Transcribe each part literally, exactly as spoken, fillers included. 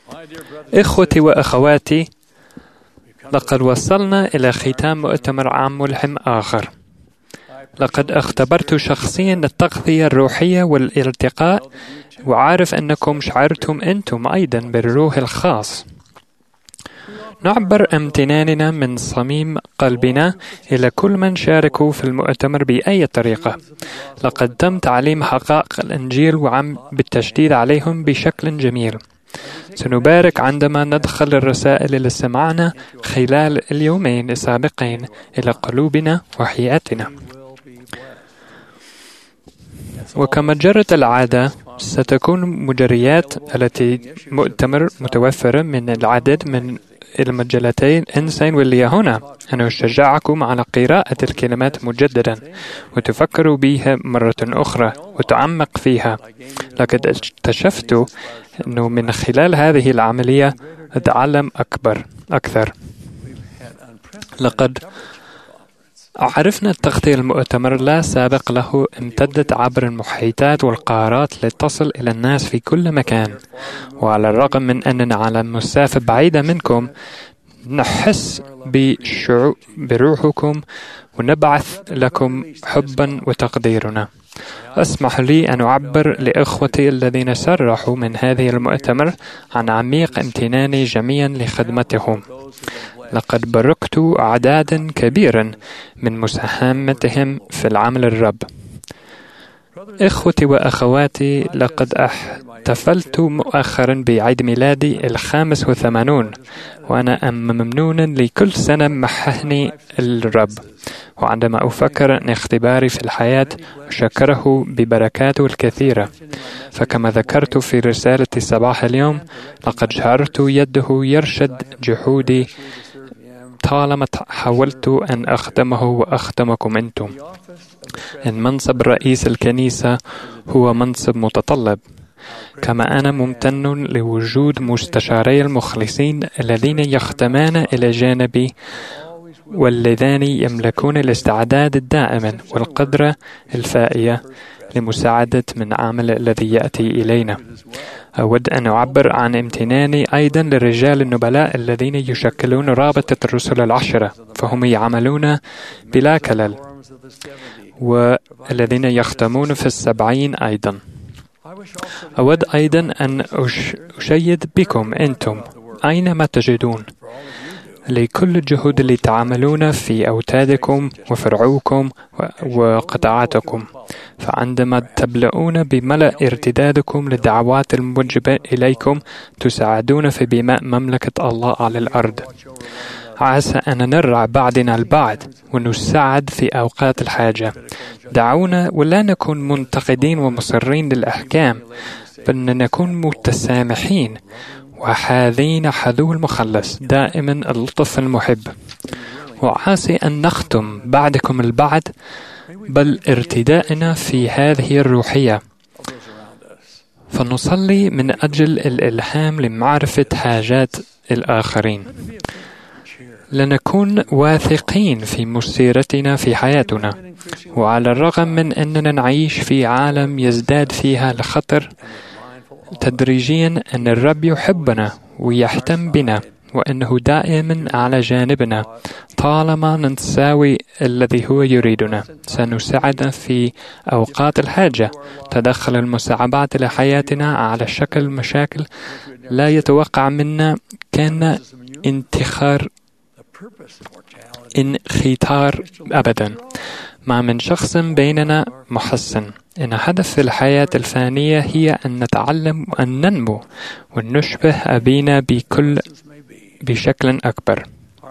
إخوتي وأخواتي، لقد وصلنا إلى ختام مؤتمر عام ملهم آخر. لقد اختبرت شخصيا التغذية الروحية والارتقاء، وعارف أنكم شعرتم أنتم أيضا بالروح الخاص. نعبر امتناننا من صميم قلبنا إلى كل من شاركوا في المؤتمر بأي طريقة. لقد تم تعليم حقائق الإنجيل وعم بالتشديد عليهم بشكل جميل. سنبارك عندما ندخل الرسائل التي سمعنا خلال اليومين السابقين إلى قلوبنا وحياتنا. وكما جرت العادة، ستكون مجريات التي مؤتمر متوفرة من العدد من المجلتين إنسان واللي هنا. أنا أشجعكم على قراءة الكلمات مجددا وتفكروا بها مرة أخرى وتعمق فيها. لقد اكتشفت أنه من خلال هذه العملية أتعلم أكبر أكثر. لقد عرفنا التغطية المؤتمر لا سابق له امتدت عبر المحيطات والقارات لتصل إلى الناس في كل مكان. وعلى الرغم من أننا على مسافة بعيدة منكم، نحس بشعور بروحكم ونبعث لكم حبا وتقديرنا. أسمح لي أن أعبر لإخوتي الذين سرحوا من هذه المؤتمر عن عميق امتناني جميعا لخدمتهم. لقد باركت أعدادا كبيرا من مساهمتهم في العمل الرب. إخوتي وأخواتي، لقد احتفلت مؤخرا بعيد ميلادي الخامس والثمانون، وأنا ممنون لكل سنة محهني الرب. وعندما أفكر أن اختباري في الحياة أشكره ببركاته الكثيرة. فكما ذكرت في رسالة صباح اليوم، لقد شعرت يده يرشد جهودي طالما حاولت أن أخدمه وأخدمكم أنتم. إن منصب رئيس الكنيسة هو منصب متطلب، كما أنا ممتن لوجود مستشاري المخلصين الذين يخدمان إلى جانبي واللذان يملكون الاستعداد الدائم والقدرة الفائية لمساعدة من عمل الذي يأتي إلينا. أود أن أعبر عن امتناني أيضا للرجال النبلاء الذين يشكلون رابطة الرسل العشرة، فهم يعملون بلا كلل، والذين يختمون في السبعين أيضا. أود أيضا أن أشيد بكم أنتم أينما تجدون لكل الجهود اللي تعملون في أوتادكم وفرعوكم وقطاعاتكم. فعندما تبلؤون بملء ارتدادكم للدعوات الموجبة إليكم، تساعدون في بناء مملكة الله على الأرض. عسى أن نرعى بعضنا البعض ونساعد في أوقات الحاجة. دعونا ولا نكون منتقدين ومصرين للأحكام، بل نكون متسامحين وحاذين حذو المخلص، دائما اللطف المحب. وعاسي أن نختم بعدكم البعض بل ارتدائنا في هذه الروحية، فنصلي من أجل الإلهام لمعرفة حاجات الآخرين، لنكون واثقين في مسيرتنا في حياتنا. وعلى الرغم من أننا نعيش في عالم يزداد فيها الخطر، تدريجيا أن الرب يحبنا ويهتم بنا، وأنه دائما على جانبنا طالما نساوي الذي هو يريدنا. سنساعد في أوقات الحاجة. تدخل المصعبات لحياتنا على شكل مشاكل لا يتوقع منا كان انتخار انختار أبدا. ما من شخص بيننا محسن. إن هدف الحياة الفانية هي أن نتعلم وأن ننمو ونشبه أبينا بكل بشكل أكبر.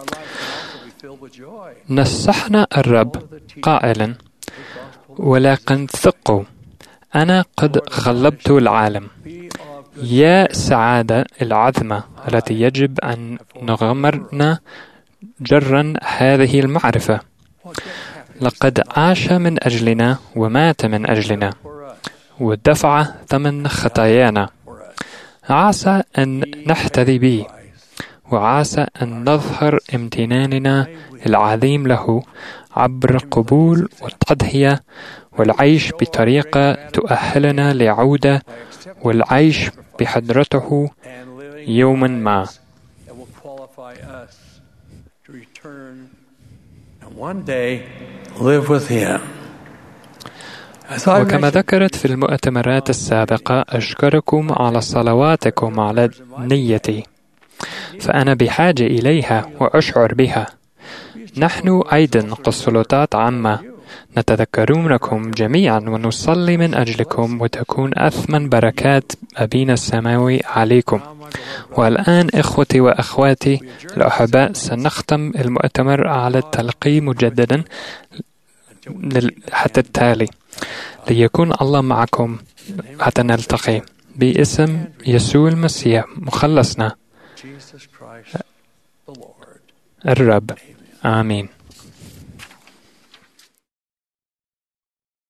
نصحنا الرب قائلا: ولكن ثقوا، أنا قد غلبت العالم. يا سعادة العظمى التي يجب أن نغمرنا جرا هذه المعرفة. لقد عاش من أجلنا ومات من أجلنا ودفع ثمن خطايانا. عسى أن نحتذي به، وعسى أن نظهر امتناننا العظيم له عبر القبول والتضحية والعيش بطريقة تؤهلنا لعودة والعيش بحضرته يوما ما. وكما ذكرت في المؤتمرات السابقة، أشكركم على صلواتكم على نيتي، فأنا بحاجة إليها وأشعر بها. نحن أيضا كسلطات عامة نتذكرونكم جميعا ونصلي من أجلكم، وتكون أثمن بركات أبينا السماوي عليكم. والآن إخوتي وأخواتي الأحباء، سنختم المؤتمر على التلقي مجددا حتى التالي. ليكون الله معكم حتى نلتقي باسم يسوع المسيح مخلصنا الرب. آمين.